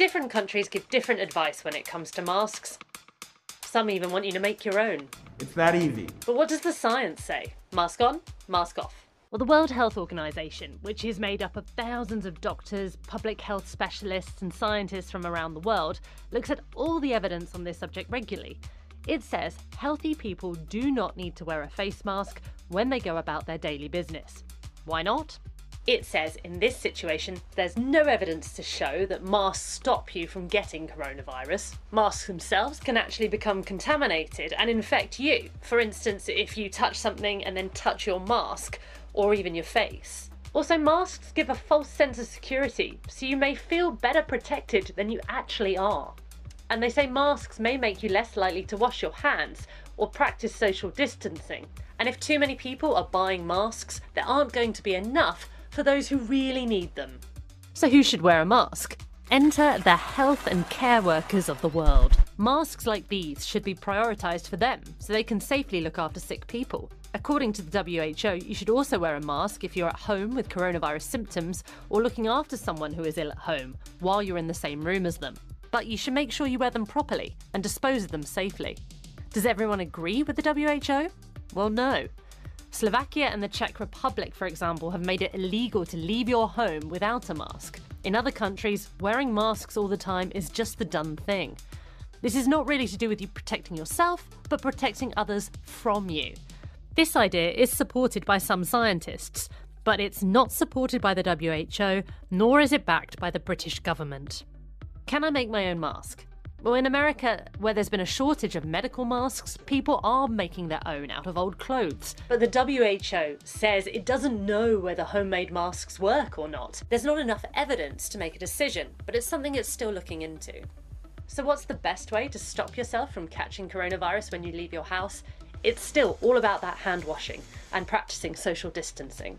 Different countries give different advice when it comes to masks. Some even want you to make your own. It's that easy. But what does the science say? Mask on, mask off. Well, the World Health Organization, which is made up of thousands of doctors, public health specialists and scientists from around the world, looks at all the evidence on this subject regularly. It says healthy people do not need to wear a face mask when they go about their daily business. Why not? It says in this situation, there's no evidence to show that masks stop you from getting coronavirus. Masks themselves can actually become contaminated and infect you. For instance, if you touch something and then touch your mask, or even your face. Also, masks give a false sense of security, so you may feel better protected than you actually are. And they say masks may make you less likely to wash your hands or practice social distancing. And if too many people are buying masks, there aren't going to be enough for those who really need them. So who should wear a mask? Enter the health and care workers of the world. Masks like these should be prioritised for them, so they can safely look after sick people. According to the WHO, you should also wear a mask if you're at home with coronavirus symptoms or looking after someone who is ill at home while you're in the same room as them. But you should make sure you wear them properly and dispose of them safely. Does everyone agree with the WHO? Well, no. Slovakia and the Czech Republic, for example, have made it illegal to leave your home without a mask. In other countries, wearing masks all the time is just the done thing. This is not really to do with you protecting yourself, but protecting others from you. This idea is supported by some scientists, but it's not supported by the WHO, nor is it backed by the British government. Can I make my own mask? Well, in America, where there's been a shortage of medical masks, people are making their own out of old clothes. But the WHO says it doesn't know whether homemade masks work or not. There's not enough evidence to make a decision, but it's something it's still looking into. So what's the best way to stop yourself from catching coronavirus when you leave your house? It's still all about that hand washing and practicing social distancing.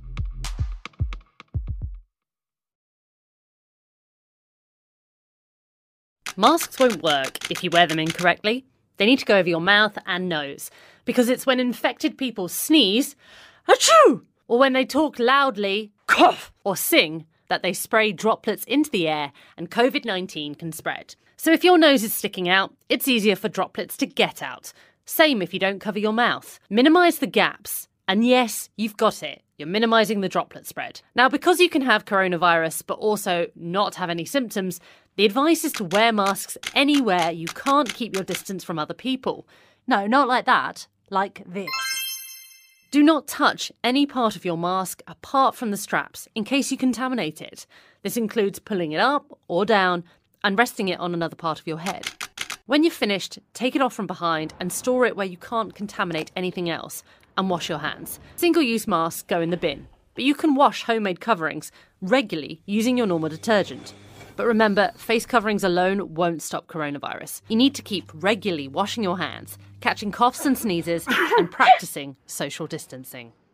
Masks won't work if you wear them incorrectly. They need to go over your mouth and nose, because it's when infected people sneeze, achoo, or when they talk loudly, cough, or sing, that they spray droplets into the air and COVID-19 can spread. So if your nose is sticking out, it's easier for droplets to get out. Same if you don't cover your mouth. Minimise the gaps. And yes, you've got it. You're minimising the droplet spread. Now, because you can have coronavirus but also not have any symptoms, the advice is to wear masks anywhere you can't keep your distance from other people. No, not like that. Like this. Do not touch any part of your mask apart from the straps in case you contaminate it. This includes pulling it up or down and resting it on another part of your head. When you're finished, take it off from behind and store it where you can't contaminate anything else, and wash your hands. Single-use masks go in the bin, but you can wash homemade coverings regularly using your normal detergent. But remember, face coverings alone won't stop coronavirus. You need to keep regularly washing your hands, catching coughs and sneezes, and practicing social distancing.